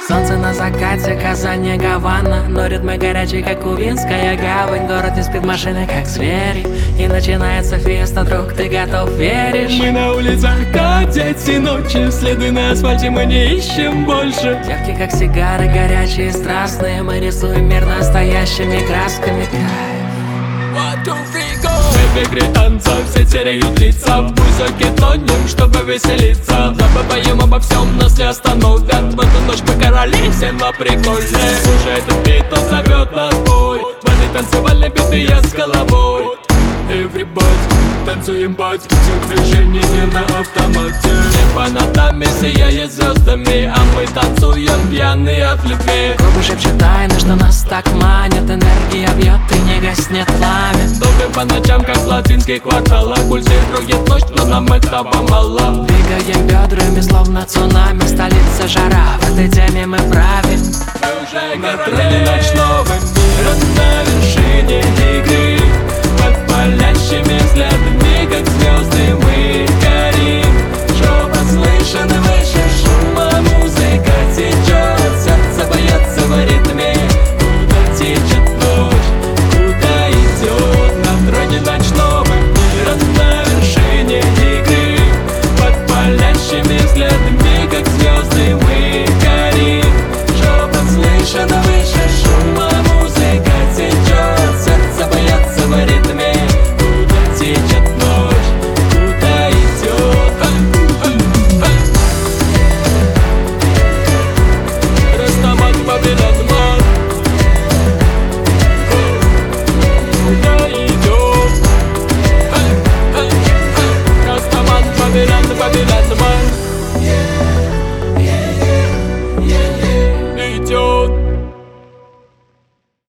Солнце на закате, Казань, Гавана. Но ритмы горячие, как Кубинская гавань. Город не спит, машины как звери. И начинается феста, друг, ты готов, веришь? Мы на улицах, как дети ночи. Следы на асфальте мы не ищем больше. Девки как сигары, горячие, страстные. Мы рисуем мир настоящими красками. Мы в игре танца, все теряют лица. В музыке тонем, чтобы веселиться. Забываем обо всем, нас не остановят. В эту ночь мы короли, все на приколе. Слушай этот бит, он зовет нас в бой. В этой танцевальной битве я с головой. Everybody, танцуем бать. Все движения не на автомате. Небо над нами сияет звездами, а мы танцуем пьяные от любви. Губы шепчут тайны, что нас так манит. Энергия бьет и не гаснет пламя. Топим по ночам, как в латинских кварталах. Пульсирует ночь, но нам этого мало. Двигаем бедрами, словно цунами. Столица жара, в этой теме мы правы. Мы уже на тренде ночной.